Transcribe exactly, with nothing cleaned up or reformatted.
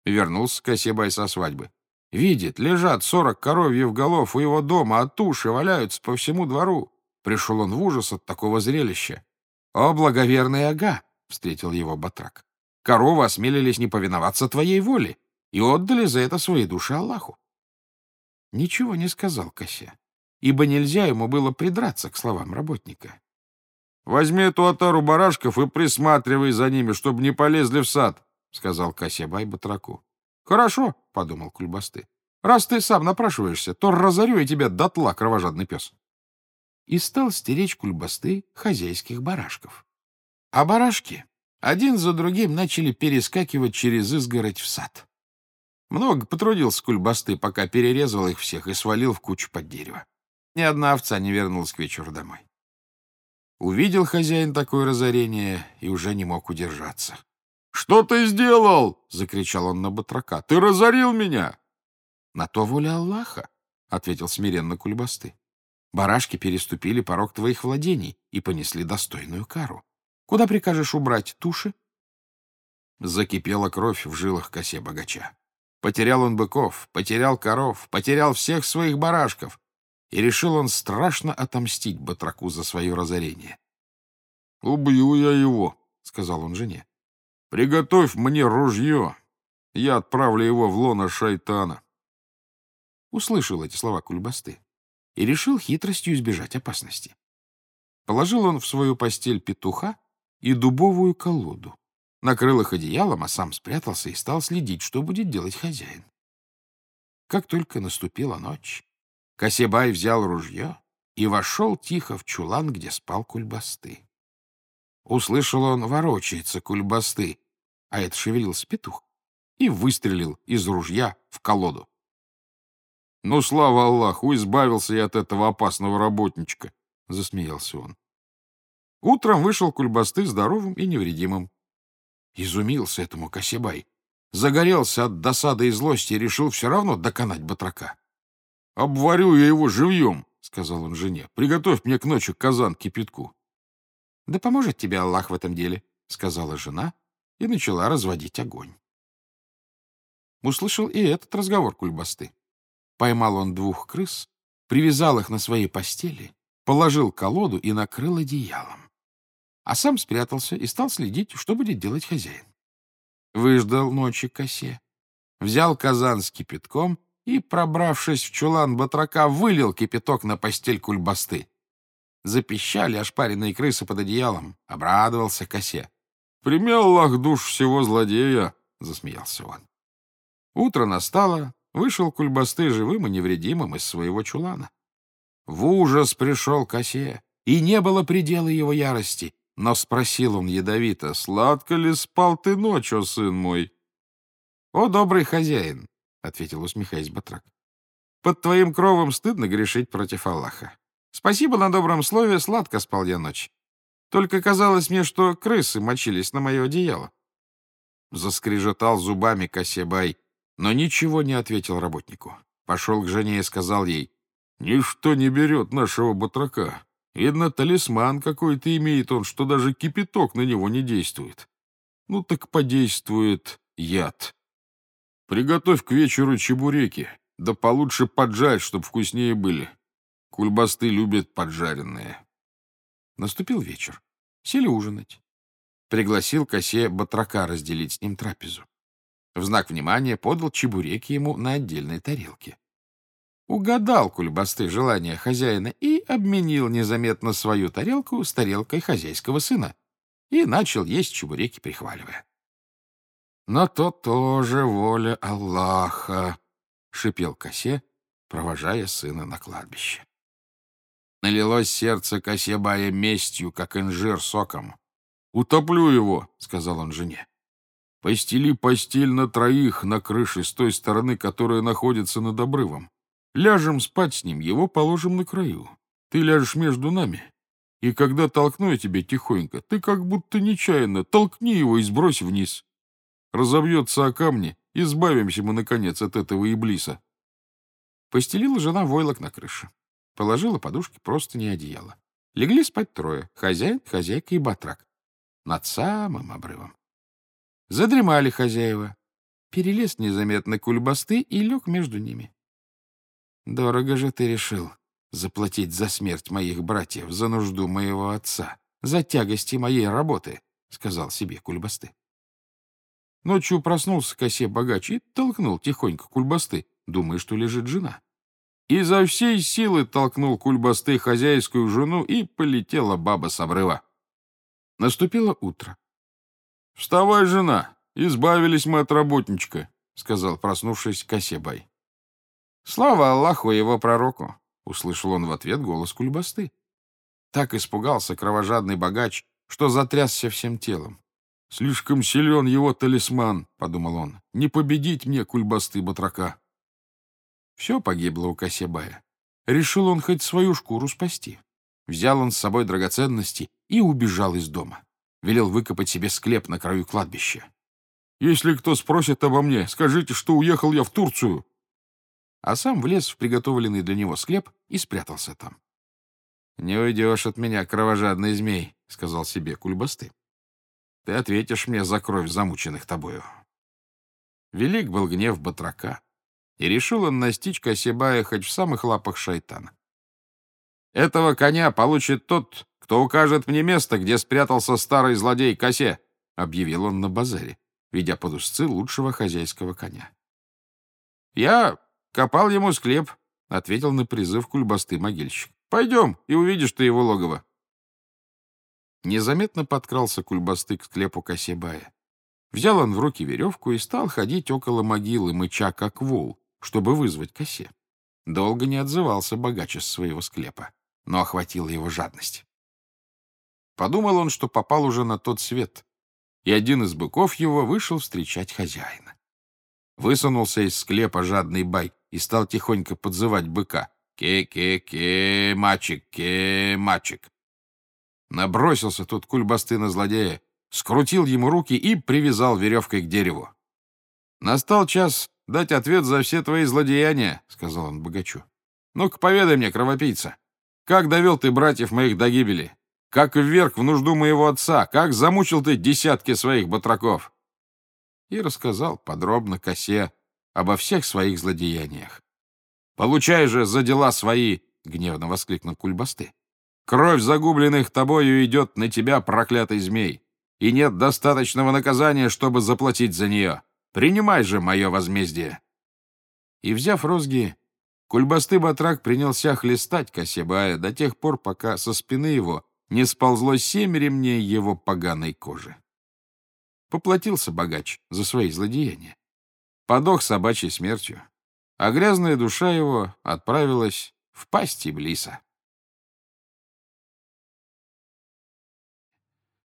Вернулся Косье-бай со свадьбы. Видит, лежат сорок коровьев голов у его дома, а туши валяются по всему двору. Пришел он в ужас от такого зрелища. «О, благоверный ага!» — встретил его батрак. «Коровы осмелились не повиноваться твоей воле и отдали за это свои души Аллаху». Ничего не сказал Косье, ибо нельзя ему было придраться к словам работника. «Возьми эту отару барашков и присматривай за ними, чтобы не полезли в сад», — сказал Косье-бай батраку. «Хорошо», — подумал Кульбасты. «Раз ты сам напрашиваешься, то разорю я тебя дотла, кровожадный пес». И стал стеречь Кульбасты хозяйских барашков. А барашки один за другим начали перескакивать через изгородь в сад. Много потрудился Кульбасты, пока перерезал их всех и свалил в кучу под дерево. Ни одна овца не вернулась к вечеру домой. Увидел хозяин такое разорение и уже не мог удержаться. «Что ты сделал?» — закричал он на батрака. «Ты разорил меня!» «На то воля Аллаха», — ответил смиренно Кульбасты. «Барашки переступили порог твоих владений и понесли достойную кару. Куда прикажешь убрать туши?» Закипела кровь в жилах Косье-богача. Потерял он быков, потерял коров, потерял всех своих барашков, и решил он страшно отомстить батраку за свое разорение. «Убью я его», — сказал он жене. «Приготовь мне ружье, я отправлю его в лоно шайтана». Услышал эти слова Кульбасты и решил хитростью избежать опасности. Положил он в свою постель петуха и дубовую колоду, накрыл их одеялом, а сам спрятался и стал следить, что будет делать хозяин. Как только наступила ночь, Косье-бай взял ружье и вошел тихо в чулан, где спал Кульбасты. Услышал он, ворочается Кульбасты, а это шевелился петух, и выстрелил из ружья в колоду. «Ну, слава Аллаху, избавился я от этого опасного работничка», — засмеялся он. Утром вышел Кульбасты здоровым и невредимым. Изумился этому Косье-бай, загорелся от досады и злости и решил все равно доконать батрака. «Обварю я его живьем», — сказал он жене. «Приготовь мне к ночи казан кипятку». «Да поможет тебе Аллах в этом деле», — сказала жена и начала разводить огонь. Услышал и этот разговор Кульбасты. Поймал он двух крыс, привязал их на своей постели, положил колоду и накрыл одеялом. А сам спрятался и стал следить, что будет делать хозяин. Выждал ночи Косье, взял казан с кипятком и, пробравшись в чулан батрака, вылил кипяток на постель Кульбасты. Запищали ошпаренные крысы под одеялом. Обрадовался Косье. «Прими Аллах душ всего злодея», — засмеялся он. Утро настало, вышел Кульбасты живым и невредимым из своего чулана. В ужас пришел Косье, и не было предела его ярости, но спросил он ядовито: «Сладко ли спал ты ночью, сын мой?» «О, добрый хозяин», — ответил, усмехаясь батрак, — «под твоим кровом стыдно грешить против Аллаха. Спасибо на добром слове, сладко спал я ночь. Только казалось мне, что крысы мочились на мое одеяло». Заскрежетал зубами Косье-бай, но ничего не ответил работнику. Пошел к жене и сказал ей: «Ничто не берет нашего батрака. Видно, талисман какой-то имеет он, что даже кипяток на него не действует. Ну так подействует яд. Приготовь к вечеру чебуреки, да получше поджарь, чтоб вкуснее были. Кульбасты любят поджаренные». Наступил вечер. Сели ужинать. Пригласил Косье батрака разделить с ним трапезу. В знак внимания подал чебуреки ему на отдельной тарелке. Угадал Кульбасты желание хозяина и обменил незаметно свою тарелку с тарелкой хозяйского сына и начал есть чебуреки, прихваливая. «Но то тоже воля Аллаха», — шипел Косье, провожая сына на кладбище. Налилось сердце Косье-бая местью, как инжир соком. «Утоплю его», — сказал он жене. «Постели постель на троих на крыше с той стороны, которая находится над обрывом. Ляжем спать с ним, его положим на краю. Ты ляжешь между нами, и когда толкну я тебя тихонько, ты как будто нечаянно толкни его и сбрось вниз. Разобьется о камни, избавимся мы, наконец, от этого иблиса». Постелила жена войлок на крыше. Положила подушки, просто не одеяло. Легли спать трое — хозяин, хозяйка и батрак. Над самым обрывом. Задремали хозяева. перелез незаметно Кульбасты и лег между ними. «Дорого же ты решил заплатить за смерть моих братьев, за нужду моего отца, за тягости моей работы», — сказал себе Кульбасты. Ночью проснулся Косе богач и толкнул тихонько Кульбасты, думая, что лежит жена. Изо всей силы толкнул Кульбасты хозяйскую жену, и полетела баба с обрыва. Наступило утро. «Вставай, жена, избавились мы от работничка», — сказал, проснувшись, Косе-бай. «Слава Аллаху и его пророку!» — услышал он в ответ голос Кульбасты. Так испугался кровожадный богач, что затрясся всем телом. «Слишком силен его талисман», — подумал он, — «не победить мне Кульбасты-батрака». Все погибло у Косе-бая. Решил он хоть свою шкуру спасти. Взял он с собой драгоценности и убежал из дома. Велел выкопать себе склеп на краю кладбища. «Если кто спросит обо мне, скажите, что уехал я в Турцию». А сам влез в приготовленный для него склеп и спрятался там. «Не уйдешь от меня, кровожадный змей», — сказал себе Кульбасты. «Ты ответишь мне за кровь замученных тобою». Велик был гнев батрака, и решил он настичь Косе-бая хоть в самых лапах шайтана. «Этого коня получит тот, кто укажет мне место, где спрятался старый злодей Косе», — объявил он на базаре, ведя под узцы лучшего хозяйского коня. «Я копал ему склеп», — ответил на призыв Кульбасты могильщик. «Пойдем, и увидишь ты его логово». Незаметно подкрался Кульбасты к склепу Косе-бая. Взял он в руки веревку и стал ходить около могилы, мыча как вол, чтобы вызвать Косе. Долго не отзывался богач из своего склепа, но охватила его жадность. Подумал он, что попал уже на тот свет, и один из быков его вышел встречать хозяина. Высунулся из склепа жадный бай и стал тихонько подзывать быка. «Ке-ке-ке, мачик, ке, мачик». Набросился тут Кульбасты на злодея, скрутил ему руки и привязал веревкой к дереву. «Настал час дать ответ за все твои злодеяния», — сказал он богачу. «Ну-ка, поведай мне, кровопийца, как довел ты братьев моих до гибели? Как вверг в нужду моего отца? Как замучил ты десятки своих батраков?» И рассказал подробно Косе обо всех своих злодеяниях. «Получай же за дела свои!» — гневно воскликнул Кульбасты. «Кровь загубленных тобою идет на тебя, проклятый змей, и нет достаточного наказания, чтобы заплатить за нее. Принимай же мое возмездие!» И, взяв розги, Кульбасты-батрак принялся хлестать Косе-бая до тех пор, пока со спины его не сползло семь ремней его поганой кожи. Поплатился богач за свои злодеяния. Подох собачьей смертью, а грязная душа его отправилась в пасть Иблиса.